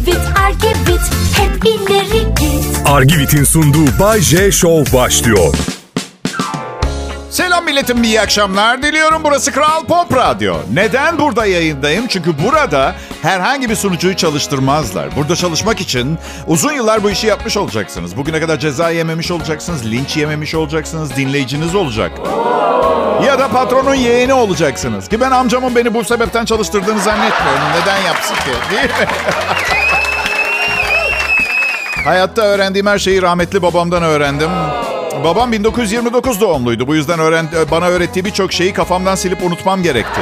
Argivit, Argivit, hep ileri git. Argivit'in sunduğu Bay J Show başlıyor. Selam milletim, iyi akşamlar diliyorum. Burası Kral Pop Radyo. Neden burada yayındayım? Çünkü burada herhangi bir sunucuyu çalıştırmazlar. Burada çalışmak için uzun yıllar bu işi yapmış olacaksınız. Bugüne kadar ceza yememiş olacaksınız, linç yememiş olacaksınız, dinleyiciniz olacak. Ya da patronun yeğeni olacaksınız. Ki ben amcamın beni bu sebepten çalıştırdığını zannetmiyorum. Neden yapsın ki? Değil mi? Hayatta öğrendiğim her şeyi rahmetli babamdan öğrendim. Babam 1929 doğumluydu. Bu yüzden bana öğrettiği birçok şeyi kafamdan silip unutmam gerekti.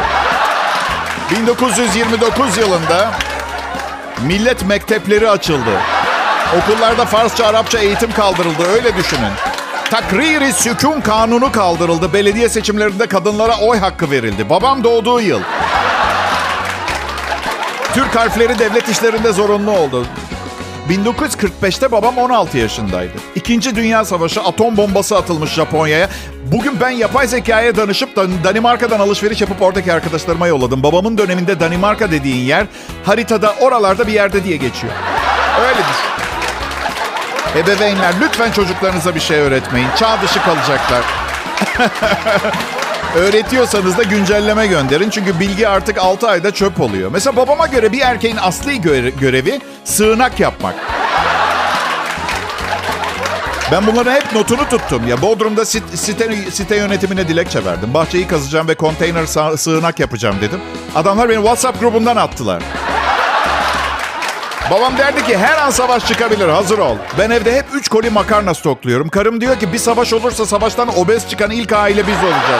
1929 yılında millet mektepleri açıldı. Okullarda Farsça, Arapça eğitim kaldırıldı. Öyle düşünün. Takriri sükun kanunu kaldırıldı. Belediye seçimlerinde kadınlara oy hakkı verildi. Babam doğduğu yıl. Türk harfleri devlet işlerinde zorunlu oldu. 1945'te babam 16 yaşındaydı. İkinci Dünya Savaşı, atom bombası atılmış Japonya'ya. Bugün ben yapay zekaya danışıp Danimarka'dan alışveriş yapıp oradaki arkadaşlarıma yolladım. Babamın döneminde Danimarka dediğin yer haritada oralarda bir yerde diye geçiyor. Öyle düşün. Ebeveynler, lütfen çocuklarınıza bir şey öğretmeyin. Çağ dışı kalacaklar. Öğretiyorsanız da güncelleme gönderin. Çünkü bilgi artık 6 ayda çöp oluyor. Mesela babama göre bir erkeğin asli görevi sığınak yapmak. Ben bunların hep notunu tuttum. Ya Bodrum'da site yönetimine dilekçe verdim. Bahçeyi kazacağım ve konteyner sığınak yapacağım dedim. Adamlar beni WhatsApp grubundan attılar. Babam derdi ki her an savaş çıkabilir, hazır ol. Ben evde hep 3 koli makarna stokluyorum. Karım diyor ki bir savaş olursa savaştan obez çıkan ilk aile biz olacağız.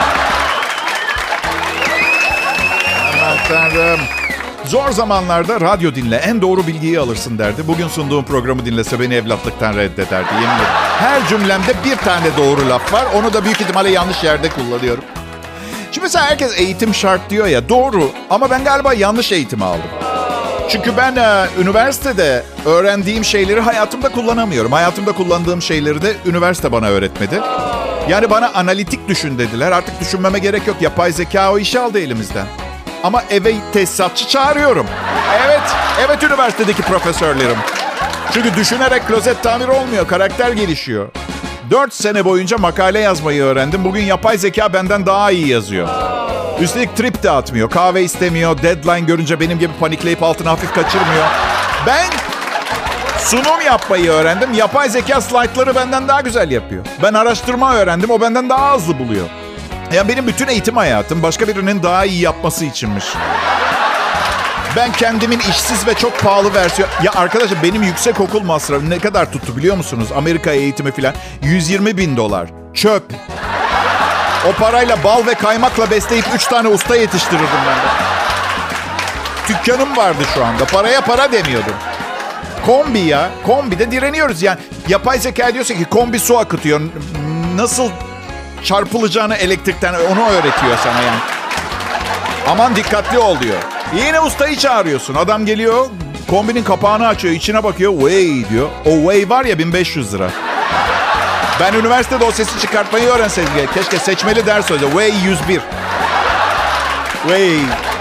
Aman Tanrım. Zor zamanlarda radyo dinle, en doğru bilgiyi alırsın derdi. Bugün sunduğum programı dinlese beni evlatlıktan reddederdi. Yemin ederim. Her cümlemde bir tane doğru laf var. Onu da büyük ihtimalle yanlış yerde kullanıyorum. Şimdi mesela herkes eğitim şart diyor ya, doğru. Ama ben galiba yanlış eğitimi aldım. Çünkü ben üniversitede öğrendiğim şeyleri hayatımda kullanamıyorum. Hayatımda kullandığım şeyleri de üniversite bana öğretmedi. Yani bana analitik düşün dediler. Artık düşünmeme gerek yok. Yapay zeka o işi aldı elimizden. Ama eve tesisatçı çağırıyorum. Evet üniversitedeki profesörlerim. Çünkü düşünerek klozet tamir olmuyor. Karakter gelişiyor. 4 sene boyunca makale yazmayı öğrendim. Bugün yapay zeka benden daha iyi yazıyor. Üstelik trip de atmıyor. Kahve istemiyor. Deadline görünce benim gibi panikleyip altına hafif kaçırmıyor. Ben sunum yapmayı öğrendim. Yapay zeka slaytları benden daha güzel yapıyor. Ben araştırma öğrendim. O benden daha hızlı buluyor. Yani benim bütün eğitim hayatım başka birinin daha iyi yapması içinmiş. Ben kendimin işsiz ve çok pahalı versiyon... Ya arkadaşlar benim yüksek okul masrafı ne kadar tuttu biliyor musunuz? Amerika eğitimi falan. $120,000. Çöp. O parayla bal ve kaymakla besleyip 3 tane usta yetiştirirdim ben de. Dükkanım vardı şu anda. Paraya para demiyordum. Kombi ya. Kombide direniyoruz yani. Yapay zeka diyorsa ki kombi su akıtıyor. Nasıl çarpılacağını elektrikten onu öğretiyor sana yani. Aman dikkatli ol diyor. Yine ustayı çağırıyorsun. Adam geliyor, kombinin kapağını açıyor, içine bakıyor. Way diyor. O way var ya 1500 lira. Ben üniversitede o sesi çıkartmayı öğrenseydim. Keşke seçmeli ders olsa. Way 101. Way.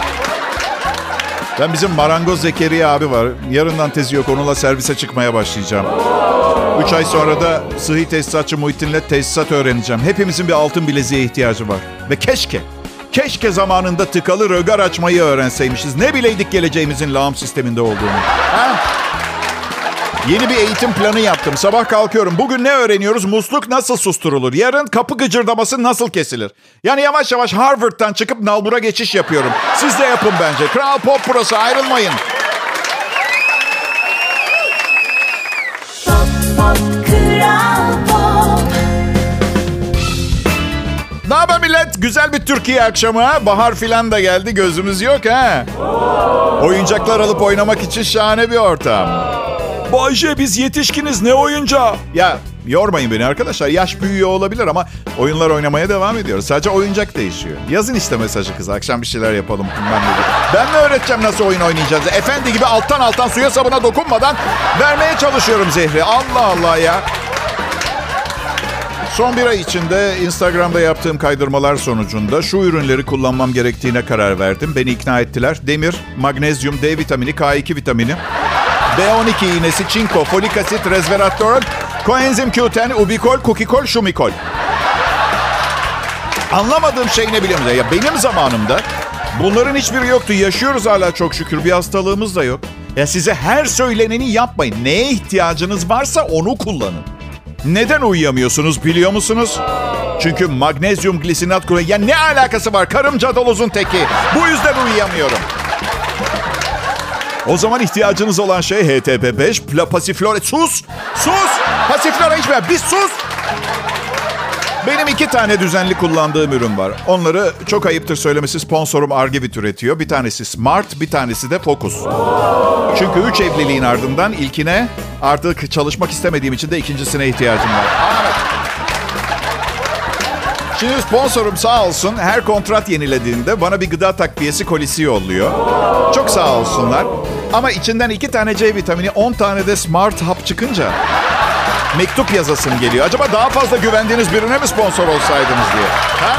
Ben bizim marangoz Zekeriya abi var. Yarından tezi yok. Onunla servise çıkmaya başlayacağım. 3 ay sonra da sıhhi tesisatçı Muhittin'le tesisat öğreneceğim. Hepimizin bir altın bileziğe ihtiyacı var. Ve keşke zamanında tıkalı rögar açmayı öğrenseymişiz. Ne bileydik geleceğimizin lağım sisteminde olduğunu. Ha? Yeni bir eğitim planı yaptım. Sabah kalkıyorum. Bugün ne öğreniyoruz? Musluk nasıl susturulur? Yarın kapı gıcırdaması nasıl kesilir? Yani yavaş yavaş Harvard'dan çıkıp nalbura geçiş yapıyorum. Siz de yapın bence. Kral Pop burası. Ayrılmayın. Pop, pop, Kral Pop. Ne haber millet? Güzel bir Türkiye akşamı ha. Bahar filan da geldi. Gözümüz yok ha. Oyuncaklar alıp oynamak için şahane bir ortam. Bayce biz yetişkiniz ne oyuncağı? Ya yormayın beni arkadaşlar. Yaş büyüyor olabilir ama oyunlar oynamaya devam ediyoruz. Sadece oyuncak değişiyor. Yazın işte mesajı kız. Akşam bir şeyler yapalım. Ben mi öğreteceğim nasıl oyun oynayacağız? Efendi gibi alttan suya sabuna dokunmadan vermeye çalışıyorum zehri. Allah Allah ya. Son bir ay içinde Instagram'da yaptığım kaydırmalar sonucunda şu ürünleri kullanmam gerektiğine karar verdim. Beni ikna ettiler. Demir, magnezyum, D vitamini, K2 vitamini. B12 iğnesi, çinko, folik asit, resveratrol, koenzim Q10, ubikol, kukikol, şumikol. Anlamadığım şey ne biliyor musun? Ya benim zamanımda bunların hiçbiri yoktu. Yaşıyoruz hala çok şükür. Bir hastalığımız da yok. Ya size her söyleneni yapmayın. Neye ihtiyacınız varsa onu kullanın. Neden uyuyamıyorsunuz biliyor musunuz? Çünkü magnezyum glisinat kuru... Ya ne alakası var? Karım cadalozun teki. Bu yüzden uyuyamıyorum. O zaman ihtiyacınız olan şey HTP5, pasiflora... Sus! Sus! Pasiflora içme. Bir sus! Benim 2 tane düzenli kullandığım ürün var. Onları çok ayıptır söylemesi sponsorum Argivit üretiyor. Bir tanesi Smart, bir tanesi de Focus. Çünkü 3 evliliğin ardından ilkine artık çalışmak istemediğim için de ikincisine ihtiyacım var. Şimdi sponsorum sağ olsun her kontrat yenilediğinde bana bir gıda takviyesi kolisi yolluyor. Çok sağ olsunlar. Ama içinden 2 tane C vitamini, 10 tane de Smart Hap çıkınca... mektup yazasım geliyor. Acaba daha fazla güvendiğiniz birine mi sponsor olsaydınız diye. Ha?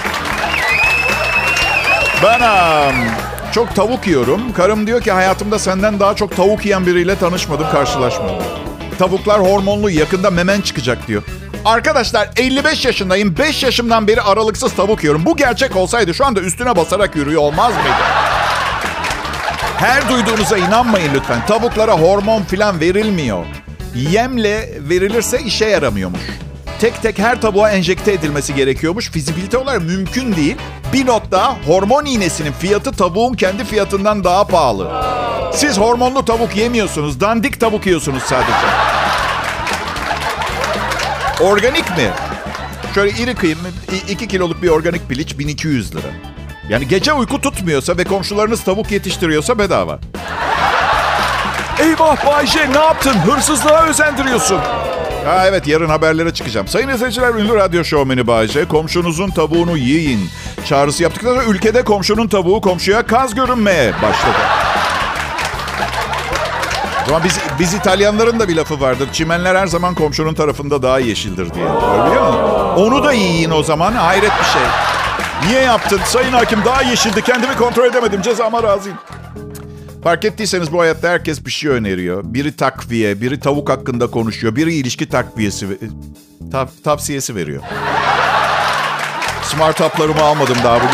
Ben çok tavuk yiyorum. Karım diyor ki hayatımda senden daha çok tavuk yiyen biriyle tanışmadım, karşılaşmadım. Tavuklar hormonlu, yakında memen çıkacak diyor. Arkadaşlar 55 yaşındayım. 5 yaşımdan beri aralıksız tavuk yiyorum. Bu gerçek olsaydı şu anda üstüne basarak yürüyor olmaz mıydı? Her duyduğunuza inanmayın lütfen. Tavuklara hormon falan verilmiyor. Yemle verilirse işe yaramıyormuş. Tek tek her tavuğa enjekte edilmesi gerekiyormuş. Fizibilite olarak mümkün değil. Bir not daha, hormon iğnesinin fiyatı tavuğun kendi fiyatından daha pahalı. Siz hormonlu tavuk yemiyorsunuz. Dandik tavuk yiyorsunuz sadece. Organik mi? Şöyle iri kıyım 2 kiloluk bir organik piliç 1200 lira. Yani gece uyku tutmuyorsa ve komşularınız tavuk yetiştiriyorsa bedava. Eyvah Bay J, ne yaptın? Hırsızlığa özendiriyorsun. Ha evet, yarın haberlere çıkacağım. Sayın izleyiciler, ünlü radyo şovmeni Bay J, komşunuzun tavuğunu yiyin çağrısı yaptıktan sonra ülkede komşunun tavuğu komşuya kaz görünmeye başladı. O zaman biz İtalyanların da bir lafı vardır. Çimenler her zaman komşunun tarafında daha yeşildir diye. Öyle biliyor musun? Onu da yiyin o zaman. Hayret bir şey. Niye yaptın? Sayın hakim, daha yeşildi. Kendimi kontrol edemedim. Cezama razıyım. Fark ettiyseniz bu hayatta herkes bir şey öneriyor. Biri takviye, biri tavuk hakkında konuşuyor. Biri ilişki takviyesi, tavsiyesi veriyor. Smart haplarımı almadım daha bugün.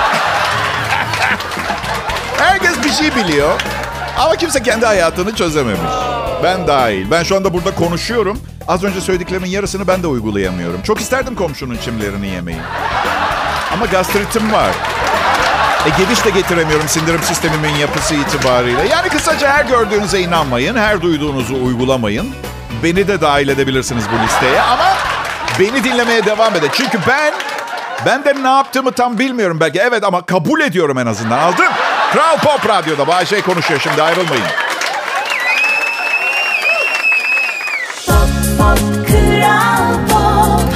Herkes bir şey biliyor. Ama kimse kendi hayatını çözememiş. Ben dahil. Ben şu anda burada konuşuyorum. Az önce söylediklerimin yarısını ben de uygulayamıyorum. Çok isterdim komşunun çimlerini yemeyi. Ama gastritim var. Geviş de getiremiyorum sindirim sistemimin yapısı itibariyle. Yani kısaca her gördüğünüze inanmayın. Her duyduğunuzu uygulamayın. Beni de dahil edebilirsiniz bu listeye. Ama beni dinlemeye devam edin. Çünkü ben de ne yaptığımı tam bilmiyorum belki. Evet ama kabul ediyorum en azından. Aldın? Kral Pop Radyo'da Bay J konuşuyor şimdi, ayrılmayın. Pop, pop, Kral Pop.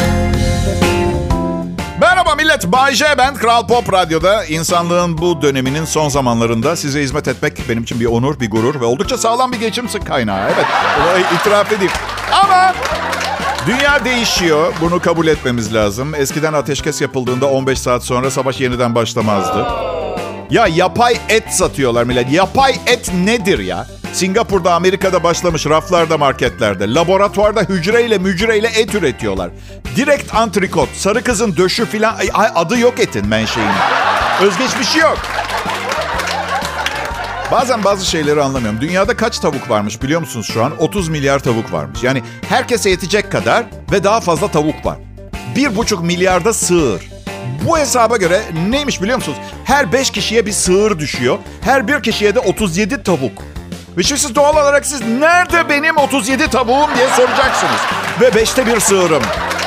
Merhaba millet, Bay J ben. Kral Pop Radyo'da insanlığın bu döneminin son zamanlarında size hizmet etmek benim için bir onur, bir gurur ve oldukça sağlam bir geçim kaynağı. Evet, bunu itiraf edeyim. Ama dünya değişiyor, bunu kabul etmemiz lazım. Eskiden ateşkes yapıldığında 15 saat sonra savaş yeniden başlamazdı. Ya yapay et satıyorlar millet. Yapay et nedir ya? Singapur'da, Amerika'da başlamış, raflarda, marketlerde. Laboratuvarda hücreyle et üretiyorlar. Direkt antrikot, sarı kızın döşü filan, adı yok etin menşeinin. Özgeçmişi yok. Bazen bazı şeyleri anlamıyorum. Dünyada kaç tavuk varmış biliyor musunuz şu an? 30 milyar tavuk varmış. Yani herkese yetecek kadar ve daha fazla tavuk var. 1,5 milyarda sığır. Bu hesaba göre neymiş biliyor musunuz? Her 5 kişiye bir sığır düşüyor. Her 1 kişiye de 37 tavuk. Ve şimdi siz doğal olarak nerede benim 37 tavuğum diye soracaksınız. Ve 5'te 1 sığırım.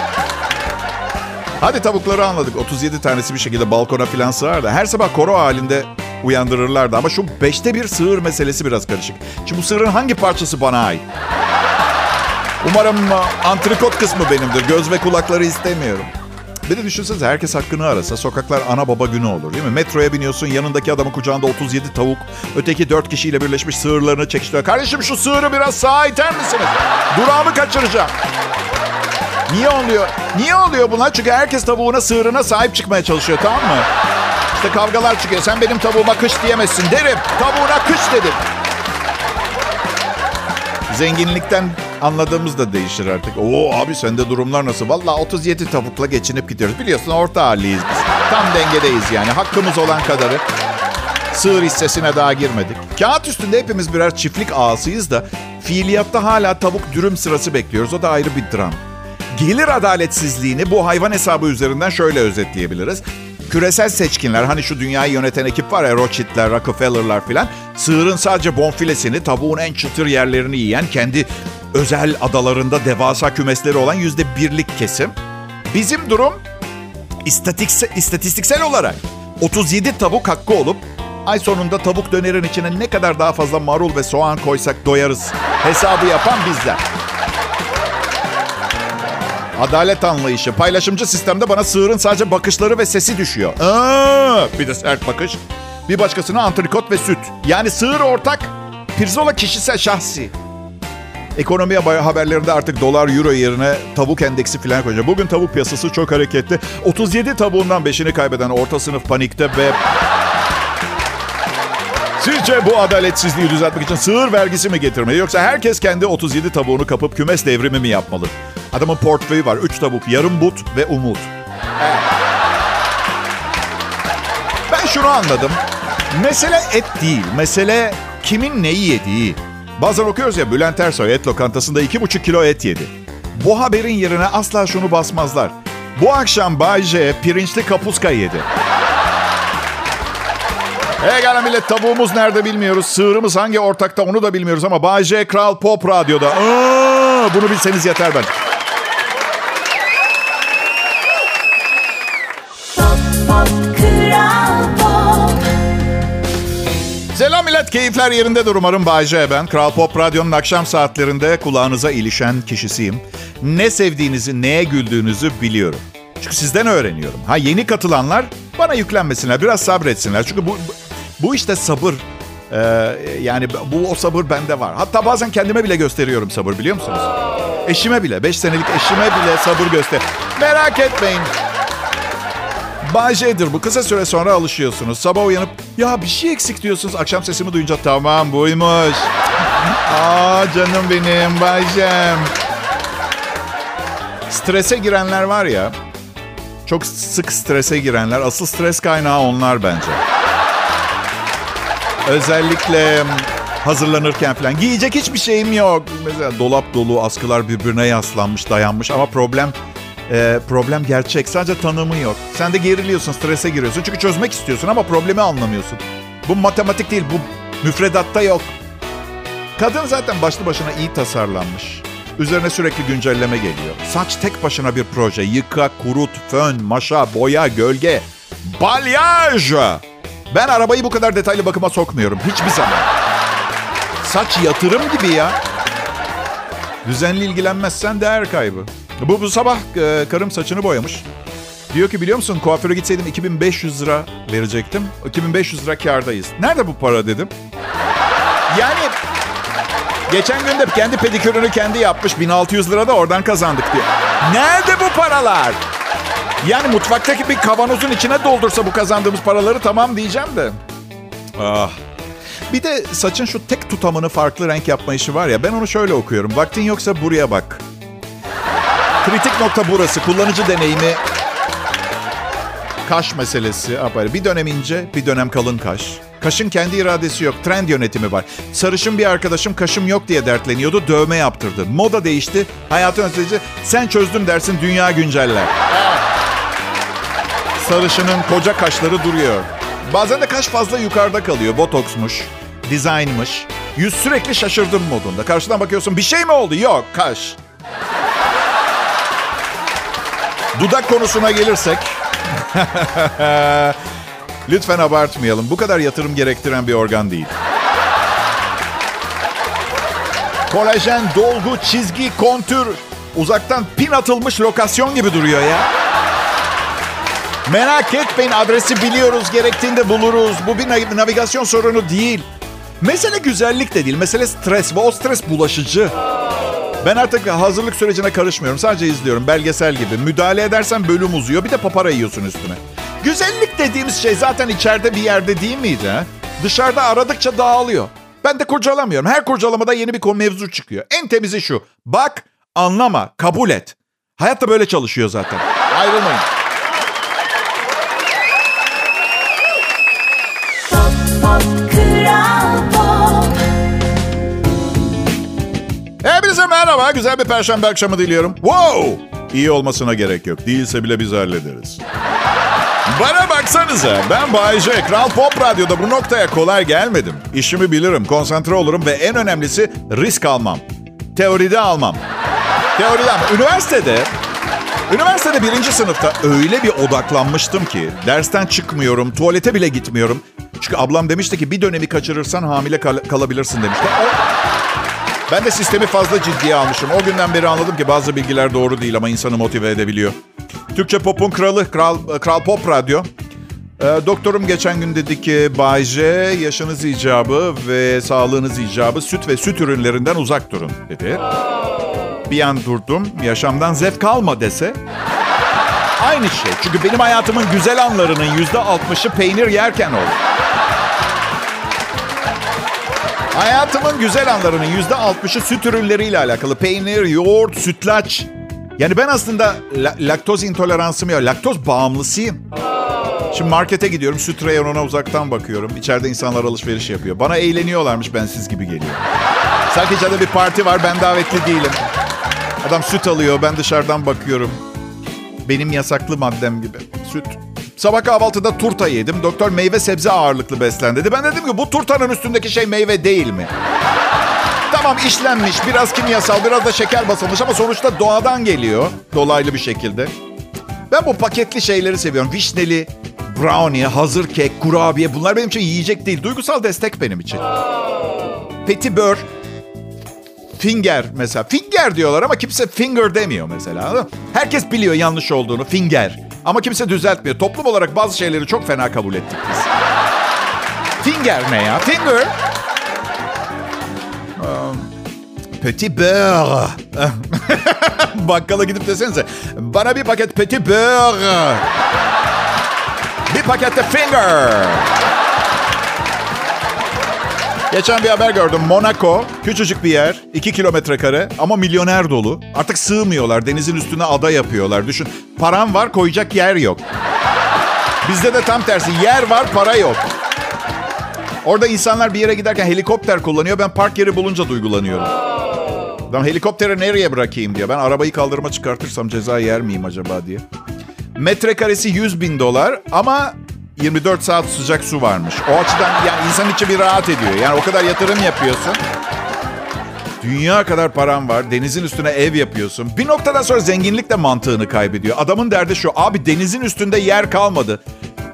Hadi tavukları anladık. 37 tanesi bir şekilde balkona falan sığar da her sabah koro halinde uyandırırlardı. Ama şu 5'te 1 sığır meselesi biraz karışık. Şimdi bu sığırın hangi parçası bana ait? Umarım antrikot kısmı benimdir. Göz ve kulakları istemiyorum. Bir de düşünsenize, herkes hakkını arasa sokaklar ana baba günü olur değil mi? Metroya biniyorsun, yanındaki adamın kucağında 37 tavuk, öteki 4 kişiyle birleşmiş sığırlarını çekiştiriyor. Kardeşim şu sığırı biraz sağa iter misiniz? Durağımı kaçıracağım. Niye oluyor bunlar? Çünkü herkes tavuğuna, sığırına sahip çıkmaya çalışıyor, tamam mı? İşte kavgalar çıkıyor. Sen benim tavuğuma kış diyemezsin derim. Tavuğuna kış dedim. Zenginlikten anladığımız da değişir artık. Oo abi sende durumlar nasıl? Vallahi 37 tavukla geçinip gidiyoruz. Biliyorsun orta halliyiz biz. Tam dengedeyiz yani. Hakkımız olan kadarı. Sığır hissesine daha girmedik. Kağıt üstünde hepimiz birer çiftlik ağasıyız da fiiliyatta hala tavuk dürüm sırası bekliyoruz. O da ayrı bir dram. Gelir adaletsizliğini bu hayvan hesabı üzerinden şöyle özetleyebiliriz. Küresel seçkinler, hani şu dünyayı yöneten ekip var ya, Rothschild'ler, Rockefeller'lar filan, sığırın sadece bonfilesini, tavuğun en çıtır yerlerini yiyen, kendi özel adalarında devasa kümesleri olan %1'lik kesim. Bizim durum istatistiksel olarak 37 tavuk hakkı olup ay sonunda tavuk dönerin içine ne kadar daha fazla marul ve soğan koysak doyarız hesabı yapan bizler. Adalet anlayışı. Paylaşımcı sistemde bana sığırın sadece bakışları ve sesi düşüyor. Bir de sert bakış. Bir başkasına antrikot ve süt. Yani sığır ortak, pirzola kişisel, şahsi. Ekonomi haberlerinde artık dolar, euro yerine tavuk endeksi falan koyacak. Bugün tavuk piyasası çok hareketli. 37 tavuğundan 5'ini kaybeden orta sınıf panikte ve... Sizce bu adaletsizliği düzeltmek için sığır vergisi mi getirmeli? Yoksa herkes kendi 37 tavuğunu kapıp kümes devrimi mi yapmalı? Adamın portföyü var. 3 tavuk, yarım but ve umut. Ben şunu anladım. Mesele et değil. Mesele kimin neyi yediği. Bazen okuyoruz ya, Bülent Ersoy et lokantasında 2,5 kilo et yedi. Bu haberin yerine asla şunu basmazlar. Bu akşam Bay J pirinçli kapuska yedi. Gel millet, tavuğumuz nerede bilmiyoruz. Sığırımız hangi ortakta onu da bilmiyoruz ama Bay J Kral Pop Radyo'da. Bunu bilseniz yeter ben. Selam millet, keyifler yerindedir umarım. Bay J ben. Kral Pop Radyo'nun akşam saatlerinde kulağınıza ilişen kişisiyim. Ne sevdiğinizi, neye güldüğünüzü biliyorum. Çünkü sizden öğreniyorum. Yeni katılanlar bana yüklenmesinler, biraz sabretsinler. Çünkü bu işte sabır. Yani o sabır bende var. Hatta bazen kendime bile gösteriyorum sabır, biliyor musunuz? Eşime bile, 5 senelik eşime bile sabır göster. Merak etmeyin. Bay J'dir bu. Kısa süre sonra alışıyorsunuz. Sabah uyanıp ya bir şey eksik diyorsunuz. Akşam sesimi duyunca tamam buymuş. Canım benim Bay J'm. Strese girenler var ya. Çok sık strese girenler. Asıl stres kaynağı onlar bence. Özellikle hazırlanırken falan. Giyecek hiçbir şeyim yok. Mesela dolap dolu, askılar birbirine yaslanmış, dayanmış. Ama problem gerçek. Sadece tanımı yok. Sen de geriliyorsun, strese giriyorsun. Çünkü çözmek istiyorsun ama problemi anlamıyorsun. Bu matematik değil, bu müfredatta yok. Kadın zaten başlı başına iyi tasarlanmış. Üzerine sürekli güncelleme geliyor. Saç tek başına bir proje. Yıka, kurut, fön, maşa, boya, gölge, balyaj. Ben arabayı bu kadar detaylı bakıma sokmuyorum. Hiçbir zaman. Saç yatırım gibi ya. Düzenli ilgilenmezsen değer kaybı. Bu sabah karım saçını boyamış. Diyor ki biliyor musun, kuaföre gitseydim 2.500 lira verecektim. 2.500 lira kârdayız. Nerede bu para dedim. Yani geçen gün de kendi pedikürünü kendi yapmış. 1.600 lira da oradan kazandık diyor. Nerede bu paralar? Yani mutfaktaki bir kavanozun içine doldursa bu kazandığımız paraları tamam diyeceğim de. Bir de saçın şu tek tutamını farklı renk yapma işi var ya, ben onu şöyle okuyorum. Vaktin yoksa buraya bak. Kritik nokta burası. Kullanıcı deneyimi, kaş meselesi. Bir dönem ince, bir dönem kalın kaş. Kaşın kendi iradesi yok. Trend yönetimi var. Sarışın bir arkadaşım kaşım yok diye dertleniyordu. Dövme yaptırdı. Moda değişti. Hayatın ötesi. Sen çözdüm dersin, dünya günceller. Sarışının koca kaşları duruyor. Bazen de kaş fazla yukarıda kalıyor. Botoksmuş, dizaynmış. Yüz sürekli şaşırdım modunda. Karşıdan bakıyorsun, bir şey mi oldu? Yok, kaş. Dudak konusuna gelirsek... Lütfen abartmayalım. Bu kadar yatırım gerektiren bir organ değil. Kolajen, dolgu, çizgi, kontür. Uzaktan pin atılmış lokasyon gibi duruyor ya. Merak etmeyin, adresi biliyoruz. Gerektiğinde buluruz. Bu bir navigasyon sorunu değil. Mesele güzellik de değil. Mesele stres ve o stres bulaşıcı. Ben artık hazırlık sürecine karışmıyorum. Sadece izliyorum. Belgesel gibi. Müdahale edersen bölüm uzuyor. Bir de papara yiyorsun üstüne. Güzellik dediğimiz şey zaten içeride bir yerde değil miydi? Dışarıda aradıkça dağılıyor. Ben de kurcalamıyorum. Her kurcalamada yeni bir mevzu çıkıyor. En temizi şu. Bak, anlama, kabul et. Hayat da böyle çalışıyor zaten. Ayrılmayın. Hepinize merhaba. Güzel bir perşembe akşamı diliyorum. Wow! İyi olmasına gerek yok. Değilse bile biz hallederiz. Bana baksanıza. Ben Bay J. Kral Pop Radyo'da bu noktaya kolay gelmedim. İşimi bilirim, konsantre olurum ve en önemlisi risk almam. Teoride almam. Teoriden. Üniversitede 1. sınıfta öyle bir odaklanmıştım ki dersten çıkmıyorum, tuvalete bile gitmiyorum. Çünkü ablam demişti ki bir dönemi kaçırırsan hamile kalabilirsin demişti. Ben de sistemi fazla ciddiye almışım. O günden beri anladım ki bazı bilgiler doğru değil ama insanı motive edebiliyor. Türkçe pop'un kralı, Kral Pop Radyo. Doktorum geçen gün dedi ki Bay J, yaşınız icabı ve sağlığınız icabı süt ve süt ürünlerinden uzak durun dedi. Bir an durdum. Yaşamdan zevk alma dese. Aynı şey. Çünkü benim hayatımın güzel anlarının %60'ı peynir yerken oldu. Hayatımın güzel anlarının %60'ı süt ürünleriyle alakalı. Peynir, yoğurt, sütlaç. Yani ben aslında laktoz intoleransım yok. Laktoz bağımlısıyım. Şimdi markete gidiyorum. Süt reyonuna uzaktan bakıyorum. İçeride insanlar alışveriş yapıyor. Bana eğleniyorlarmış, ben siz gibi geliyor. Sanki içeride bir parti var, ben davetli değilim. Adam süt alıyor, ben dışarıdan bakıyorum. Benim yasaklı maddem gibi. Süt. Sabah kahvaltıda turta yedim. Doktor meyve sebze ağırlıklı beslen dedi. Ben dedim ki bu turtanın üstündeki şey meyve değil mi? Tamam, işlenmiş, biraz kimyasal, biraz da şeker basılmış ama sonuçta doğadan geliyor. Dolaylı bir şekilde. Ben bu paketli şeyleri seviyorum. Vişneli, brownie, hazır kek, kurabiye, bunlar benim için yiyecek değil. Duygusal destek benim için. Petit beurre, finger mesela. Finger diyorlar ama kimse finger demiyor mesela. Herkes biliyor yanlış olduğunu, finger. Ama kimse düzeltmiyor. Toplum olarak bazı şeyleri çok fena kabul ettik biz. Finger ne ya? Finger. Petit beurre. Bakkala gidip desenize. Bana bir paket petit beurre. Bir paket de finger. Geçen bir haber gördüm. Monaco, küçücük bir yer. 2 kilometre kare ama milyoner dolu. Artık sığmıyorlar. Denizin üstüne ada yapıyorlar. Düşün. Param var, koyacak yer yok. Bizde de tam tersi. Yer var, para yok. Orada insanlar bir yere giderken helikopter kullanıyor. Ben park yeri bulunca duygulanıyorum. Ben helikopteri nereye bırakayım diye. Ben arabayı kaldırıma çıkartırsam ceza yer miyim acaba diye. Metrekaresi $100.000 ama 24 saat sıcak su varmış. O açıdan yani insan içi bir rahat ediyor. Yani o kadar yatırım yapıyorsun. Dünya kadar param var. Denizin üstüne ev yapıyorsun. Bir noktadan sonra zenginlik de mantığını kaybediyor. Adamın derdi şu. Abi denizin üstünde yer kalmadı.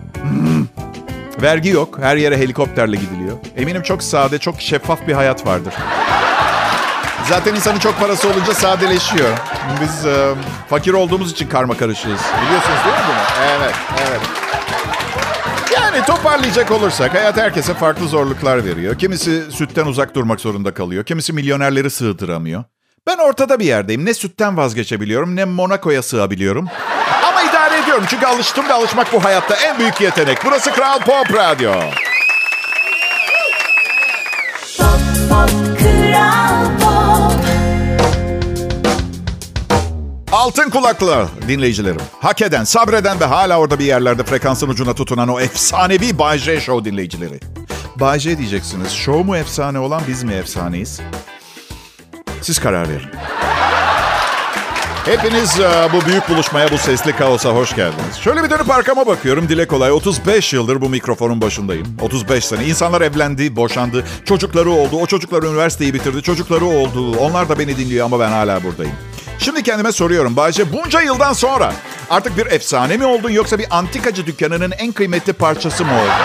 Vergi yok. Her yere helikopterle gidiliyor. Eminim çok sade, çok şeffaf bir hayat vardır. Zaten insanın çok parası olunca sadeleşiyor. Biz fakir olduğumuz için karma karışığız. Biliyorsunuz değil mi bunu? Evet, evet. Yani toparlayacak olursak hayat herkese farklı zorluklar veriyor. Kimisi sütten uzak durmak zorunda kalıyor. Kimisi milyonerleri sığdıramıyor. Ben ortada bir yerdeyim. Ne sütten vazgeçebiliyorum ne Monaco'ya sığabiliyorum. Ama idare ediyorum çünkü alıştım ve alışmak bu hayatta en büyük yetenek. Burası Kral Pop Radyo. Pop, pop, Kral Pop. Altın kulaklı dinleyicilerim. Hak eden, sabreden ve hala orada bir yerlerde frekansın ucuna tutunan o efsanevi Bay J Show dinleyicileri. Bay J diyeceksiniz. Show mu efsane olan, biz mi efsaneyiz? Siz karar verin. Hepiniz bu büyük buluşmaya, bu sesli kaosa hoş geldiniz. Şöyle bir dönüp arkama bakıyorum. Dile kolay 35 yıldır bu mikrofonun başındayım. 35 sene. İnsanlar evlendi, boşandı. Çocukları oldu. O çocuklar üniversiteyi bitirdi. Çocukları oldu. Onlar da beni dinliyor ama ben hala buradayım. Şimdi kendime soruyorum. Bayce bunca yıldan sonra artık bir efsane mi oldun yoksa bir antikacı dükkanının en kıymetli parçası mı oldun?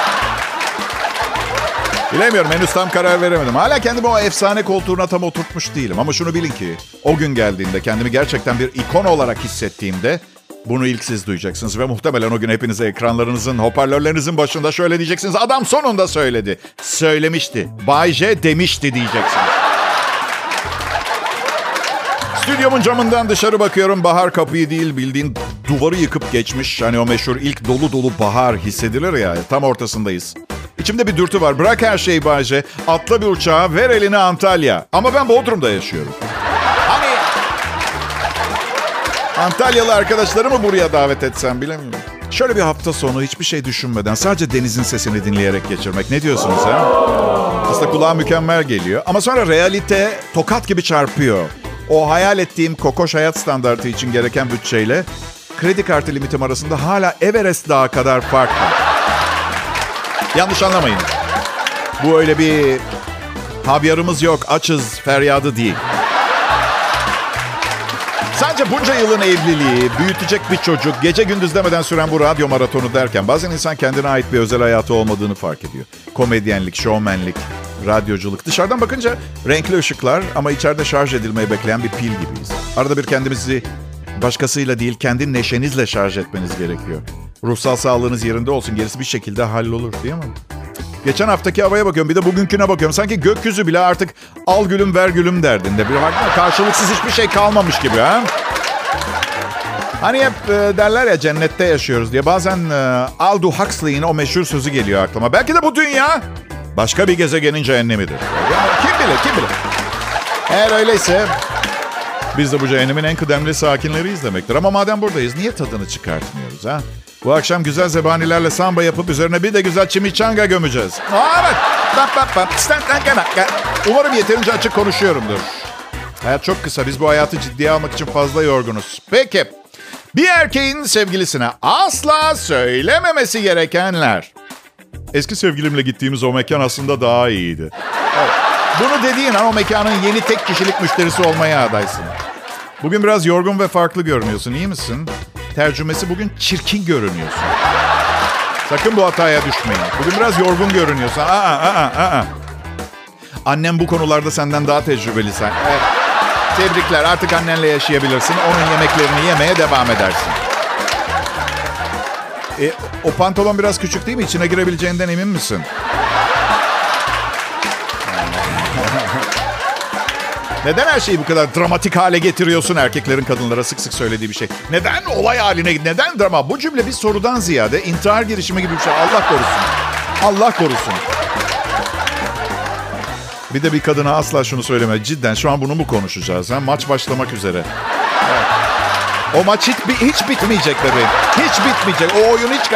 Bilemiyorum, henüz tam karar veremedim. Hala kendimi o efsane koltuğuna tam oturtmuş değilim. Ama şunu bilin ki o gün geldiğinde kendimi gerçekten bir ikon olarak hissettiğimde bunu ilk siz duyacaksınız. Ve muhtemelen o gün hepinize ekranlarınızın, hoparlörlerinizin başında şöyle diyeceksiniz. Adam sonunda söyledi. Söylemişti. Bay J demişti diyeceksiniz. Stüdyomun camından dışarı bakıyorum. Bahar kapıyı değil bildiğin duvarı yıkıp geçmiş. Hani o meşhur ilk dolu dolu bahar hissedilir ya. Tam ortasındayız. İçimde bir dürtü var. Bırak her şeyi Bayce. Atla bir uçağa, ver elini Antalya. Ama ben Bodrum'da yaşıyorum. Hani Antalyalı arkadaşlarımı buraya davet etsem bilemiyorum. Şöyle bir hafta sonu hiçbir şey düşünmeden sadece denizin sesini dinleyerek geçirmek. Ne diyorsunuz ha? Aslında kulağa mükemmel geliyor. Ama sonra realite tokat gibi çarpıyor. O hayal ettiğim kokoş hayat standartı için gereken bütçeyle kredi kartı limitim arasında hala Everest Dağı kadar fark var. Yanlış anlamayın. Bu öyle bir havyarımız yok, açız feryadı değil. Sadece bunca yılın evliliği, büyütecek bir çocuk, gece gündüz demeden süren bu radyo maratonu derken bazen insan kendine ait bir özel hayatı olmadığını fark ediyor. Komedyenlik, şovmenlik, radyoculuk. Dışarıdan bakınca renkli ışıklar ama içeride şarj edilmeyi bekleyen bir pil gibiyiz. Arada bir kendimizi başkasıyla değil, kendi neşenizle şarj etmeniz gerekiyor. Ruhsal sağlığınız yerinde olsun, gerisi bir şekilde hallolur değil mi? Geçen haftaki havaya bakıyorum, bir de bugünküne bakıyorum. Sanki gökyüzü bile artık al gülüm ver gülüm derdinde. Bir bakma, karşılıksız hiçbir şey kalmamış gibi ha. Hani hep derler ya cennette yaşıyoruz diye. Bazen Aldous Huxley'in o meşhur sözü geliyor aklıma. Belki de bu dünya başka bir gezegenin cehennemidir. Kim bilir, kim bilir. Eğer öyleyse biz de bu cehennemin en kıdemli sakinleriyiz demektir. Ama madem buradayız niye tadını çıkartmıyoruz ha? Bu akşam güzel zebanilerle samba yapıp üzerine bir de güzel chimichanga gömeceğiz. Evet. Umarım yeterince açık konuşuyorumdur. Hayat çok kısa. Biz bu hayatı ciddiye almak için fazla yorgunuz. Peki. Bir erkeğin sevgilisine asla söylememesi gerekenler. Eski sevgilimle gittiğimiz o mekan aslında daha iyiydi. Evet. Bunu dediğin an o mekanın yeni tek kişilik müşterisi olmaya adaysın. Bugün biraz yorgun ve farklı görünüyorsun. İyi misin? Tercümesi bugün çirkin görünüyorsun. Sakın bu hataya düşmeyin. Bugün biraz yorgun görünüyorsun. Annem bu konularda senden daha tecrübeli sen. Evet. Tebrikler. Artık annenle yaşayabilirsin. Onun yemeklerini yemeye devam edersin. O pantolon biraz küçük değil mi? İçine girebileceğinden emin misin? Neden her şeyi bu kadar dramatik hale getiriyorsun? Erkeklerin kadınlara sık sık söylediği bir şey. Neden olay haline, neden drama? Bu cümle bir sorudan ziyade intihar girişimi gibi bir şey. Allah korusun. Allah korusun. Bir de bir kadına asla şunu söyleme. Cidden şu an bunu mu konuşacağız? Ha? Maç başlamak üzere. Evet. O maç hiç bitmeyecek bebeğim. Hiç bitmeyecek. O oyun hiç...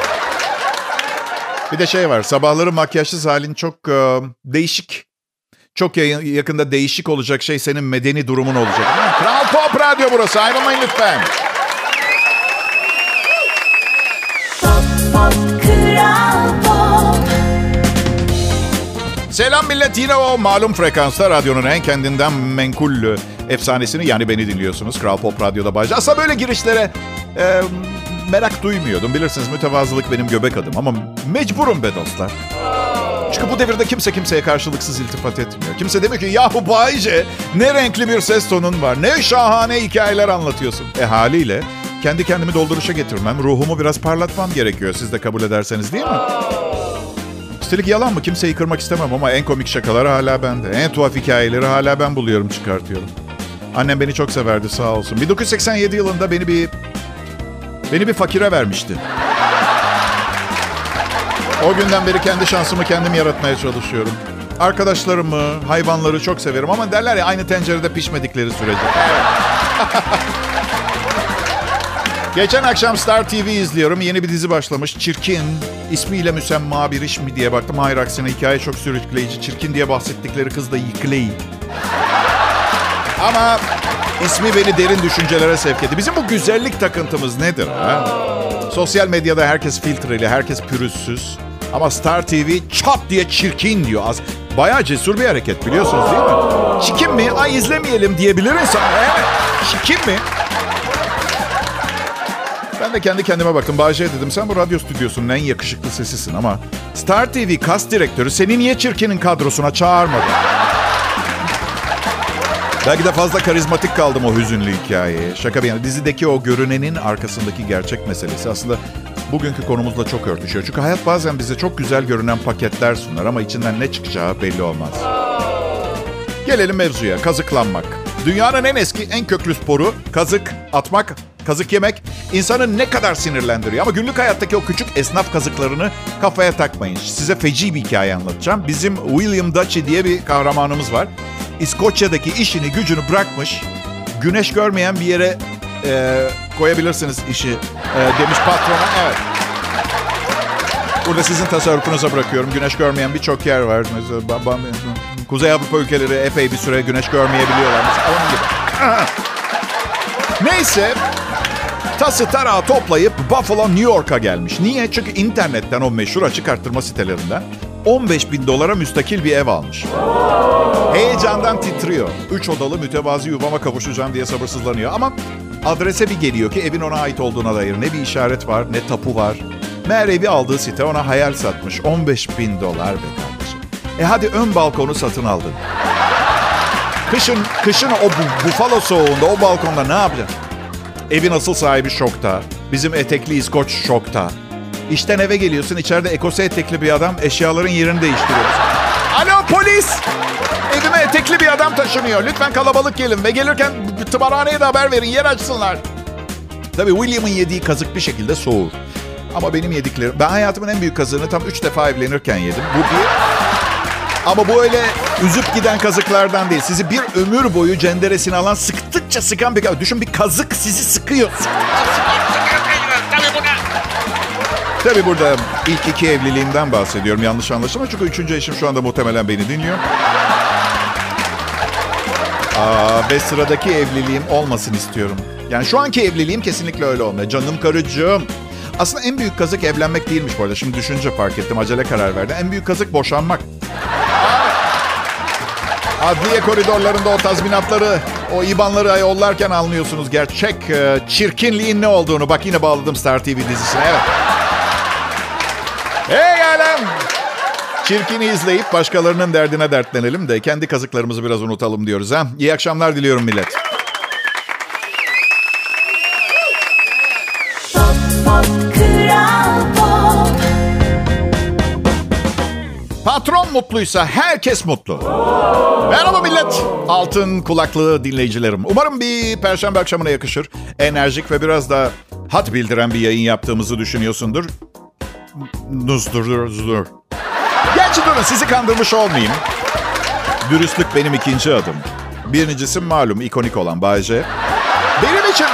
Bir de şey var. Sabahları makyajsız halin çok değişik. Çok yakında değişik olacak şey senin medeni durumun olacak. Kral Pop Radyo burası. Ayrılmayın lütfen. Selam millet. Yine o malum frekansta radyonun en kendinden menkul efsanesini yani beni dinliyorsunuz. Kral Pop Radyo'da Bayce. Aslında böyle girişlere merak duymuyordum. Bilirsiniz mütevazılık benim göbek adım ama mecburum be dostlar. Çünkü bu devirde kimse kimseye karşılıksız iltifat etmiyor. Kimse demiyor ki yahu Bayce ne renkli bir ses tonun var. Ne şahane hikayeler anlatıyorsun. Haliyle kendi kendimi dolduruşa getirmem, ruhumu biraz parlatmam gerekiyor. Siz de kabul ederseniz değil mi? Üstelik yalan mı? Kimseyi kırmak istemem ama en komik şakaları hala bende. En tuhaf hikayeleri hala ben buluyorum, çıkartıyorum. Annem beni çok severdi sağ olsun. 1987 yılında beni bir fakire vermişti. O günden beri kendi şansımı kendim yaratmaya çalışıyorum. Arkadaşlarımı, hayvanları çok severim ama derler ya aynı tencerede pişmedikleri sürece. Geçen akşam Star TV izliyorum. Yeni bir dizi başlamış. Çirkin, ismiyle müsemma bir iş mi diye baktım. Hayır aksine hikaye çok sürükleyici. Çirkin diye bahsettikleri kız da Yıkley. Ama ismi beni derin düşüncelere sevk etti. Bizim bu güzellik takıntımız nedir ha? Sosyal medyada herkes filtreli, herkes pürüzsüz. Ama Star TV çat diye çirkin diyor. Bayağı cesur bir hareket biliyorsunuz değil mi? Çirkin mi? Ay izlemeyelim diyebilir insan. Evet. Çirkin mi? Ben de kendi kendime baktım. Bahçe dedim sen bu radyo stüdyosunun en yakışıklı sesisin ama Star TV kas direktörü seni niye çirkinin kadrosuna çağırmadı? Belki de fazla karizmatik kaldım o hüzünlü hikayeye. Şaka bir yana dizideki o görünenin arkasındaki gerçek meselesi aslında bugünkü konumuzla çok örtüşüyor. Çünkü hayat bazen bize çok güzel görünen paketler sunar ama içinden ne çıkacağı belli olmaz. Gelelim mevzuya, kazıklanmak. Dünyanın en eski, en köklü sporu kazık atmak Kazık yemek insanı ne kadar sinirlendiriyor. Ama günlük hayattaki o küçük esnaf kazıklarını kafaya takmayın. Size feci bir hikaye anlatacağım. Bizim William Duchy diye bir kahramanımız var. İskoçya'daki işini gücünü bırakmış. Güneş görmeyen bir yere koyabilirsiniz işi demiş patrona. Evet. Burada sizin tasarrufunuza bırakıyorum. Güneş görmeyen birçok yer var. Mesela Kuzey Avrupa ülkeleri epey bir süre güneş görmeyebiliyorlar. Mesela onun gibi. Neyse. Tası tarağı toplayıp Buffalo, New York'a gelmiş. Niye? Çünkü internetten o meşhur açık arttırma sitelerinden $15,000 müstakil bir ev almış. Heyecandan titriyor. 3 odalı mütevazi yuvama kavuşacağım diye sabırsızlanıyor. Ama adrese bir geliyor ki evin ona ait olduğuna dair ne bir işaret var ne tapu var. Meğer evi aldığı site ona hayal satmış. $15,000 be kardeşim. Hadi ön balkonu satın aldın. Kışın o Buffalo soğuğunda o balkonda ne yapacaksın? Evin asıl sahibi şokta. Bizim etekli İskoç şokta. İşten eve geliyorsun, içeride ekose etekli bir adam eşyaların yerini değiştiriyor. Alo polis! Evime etekli bir adam taşınıyor. Lütfen kalabalık gelin ve gelirken tımarhaneye de haber verin, yer açsınlar. Tabii William'ın yediği kazık bir şekilde soğur. Ama benim yediklerim... Ben hayatımın en büyük kazığını tam 3 defa evlenirken yedim. Bu bir... Ama bu öyle üzüp giden kazıklardan değil. Sizi bir ömür boyu cenderesine alan, sıktıkça sıkan bir kazık. Düşün, bir kazık sizi sıkıyor. Tabii burada ilk 2 evliliğimden bahsediyorum. Yanlış anlaşılma. Çünkü 3. eşim şu anda muhtemelen beni dinliyor. Ve sıradaki evliliğim olmasın istiyorum. Yani şu anki evliliğim kesinlikle öyle olmuyor. Canım karıcığım. Aslında en büyük kazık evlenmek değilmiş bu arada. Şimdi düşünce fark ettim. Acele karar verdim. En büyük kazık boşanmak. Adliye koridorlarında o tazminatları, o IBAN'ları yollarken anlıyorsunuz gerçek çirkinliğin ne olduğunu. Bak yine bağladım Star TV dizisine. Evet. Hey alem! Çirkini izleyip başkalarının derdine dertlenelim de kendi kazıklarımızı biraz unutalım diyoruz ha. İyi akşamlar diliyorum millet. Patron mutluysa herkes mutlu. Merhaba millet. Altın kulaklı dinleyicilerim. Umarım bir perşembe akşamına yakışır. Enerjik ve biraz da hat bildiren bir yayın yaptığımızı düşünüyorsundur. Dur. Gerçi durun, sizi kandırmış olmayayım. Dürüstlük benim 2. adım. Birincisi malum ikonik olan Bay J. Benim için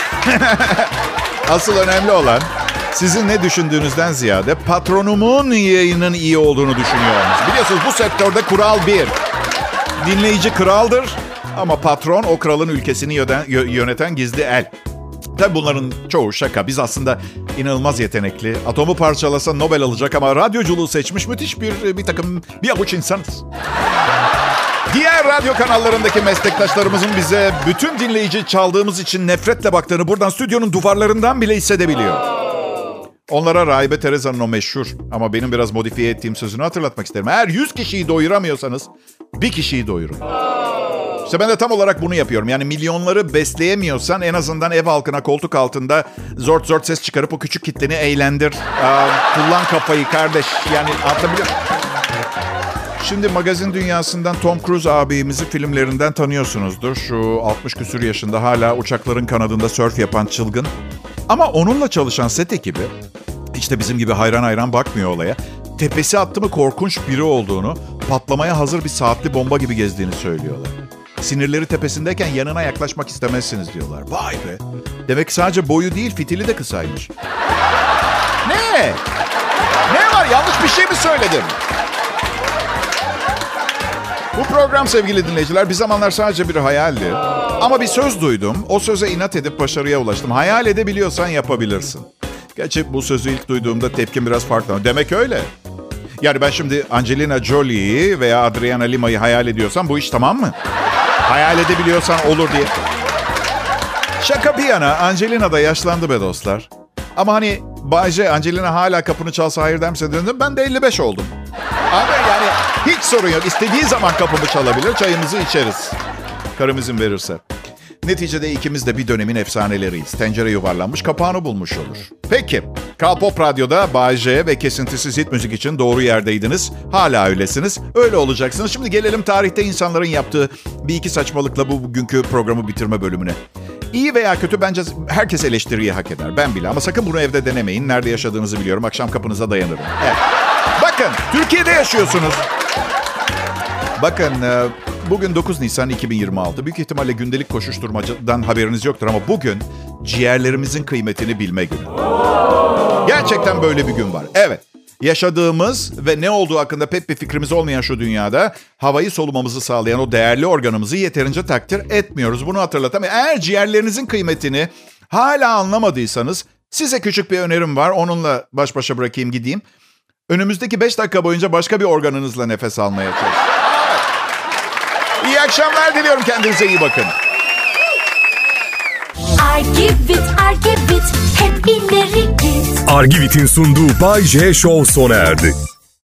asıl önemli olan sizin ne düşündüğünüzden ziyade patronumun yayının iyi olduğunu düşünüyor olması. Biliyorsunuz bu sektörde kural 1. Dinleyici kraldır ama patron o kralın ülkesini yöneten gizli el. Tabii bunların çoğu şaka. Biz aslında inanılmaz yetenekli, atomu parçalasa Nobel alacak ama radyoculuğu seçmiş müthiş bir avuç insanız. Diğer radyo kanallarındaki meslektaşlarımızın bize bütün dinleyici çaldığımız için nefretle baktığını buradan stüdyonun duvarlarından bile hissedebiliyor. Onlara Rahibe Teresa'nın o meşhur ama benim biraz modifiye ettiğim sözünü hatırlatmak isterim. Eğer 100 kişiyi doyuramıyorsanız bir kişiyi doyurun. İşte ben de tam olarak bunu yapıyorum. Yani milyonları besleyemiyorsan en azından ev halkına koltuk altında zort ses çıkarıp o küçük kitleni eğlendir. Kullan kafayı kardeş. Yani anlatabiliyor muyum? Şimdi magazin dünyasından Tom Cruise abimizi filmlerinden tanıyorsunuzdur. Şu 60 küsur yaşında hala uçakların kanadında sörf yapan çılgın. Ama onunla çalışan set ekibi işte bizim gibi hayran bakmıyor olaya. Tepesi attı mı korkunç biri olduğunu, patlamaya hazır bir saatli bomba gibi gezdiğini söylüyorlar. Sinirleri tepesindeyken yanına yaklaşmak istemezsiniz diyorlar. Vay be. Demek sadece boyu değil fitili de kısaymış. Ne? Ne var? Yanlış bir şey mi söyledim? Bu program sevgili dinleyiciler bir zamanlar sadece bir hayaldi. Ama bir söz duydum. O söze inat edip başarıya ulaştım. Hayal edebiliyorsan yapabilirsin. Gerçi bu sözü ilk duyduğumda tepkim biraz farklı. Demek öyle. Yani ben şimdi Angelina Jolie'yi veya Adriana Lima'yı hayal ediyorsam bu iş tamam mı? Hayal edebiliyorsan olur diye. Şaka bir yana Angelina da yaşlandı be dostlar. Ama hani Bay J, Angelina hala kapını çalsa hayır demse döndüm. Ben de 55 oldum. Ama yani hiç sorun yok. İstediği zaman kapımı çalabilir, çayımızı içeriz. Karım izin verirse. Neticede ikimiz de bir dönemin efsaneleriyiz. Tencere yuvarlanmış, kapağını bulmuş olur. Peki, Kral Pop Radyo'da Bay J ve kesintisiz hit müzik için doğru yerdeydiniz. Hala öylesiniz, öyle olacaksınız. Şimdi gelelim tarihte insanların yaptığı bir iki saçmalıkla bu bugünkü programı bitirme bölümüne. İyi veya kötü bence herkes eleştiriyi hak eder. Ben bile ama sakın bunu evde denemeyin. Nerede yaşadığınızı biliyorum. Akşam kapınıza dayanırım. Evet. Bakın Türkiye'de yaşıyorsunuz. Bakın bugün 9 Nisan 2026. Büyük ihtimalle gündelik koşuşturmacadan haberiniz yoktur ama bugün ciğerlerimizin kıymetini bilme günü. Gerçekten böyle bir gün var. Evet. Yaşadığımız ve ne olduğu hakkında pek bir fikrimiz olmayan şu dünyada havayı solumamızı sağlayan o değerli organımızı yeterince takdir etmiyoruz. Bunu hatırlatalım. Eğer ciğerlerinizin kıymetini hala anlamadıysanız size küçük bir önerim var. Onunla baş başa bırakayım gideyim. Önümüzdeki 5 dakika boyunca başka bir organınızla nefes almaya çalışın. İyi akşamlar diliyorum. Kendinize iyi bakın. Argivit hep ileri git. Argivit'in sunduğu Bay J Show sona erdi.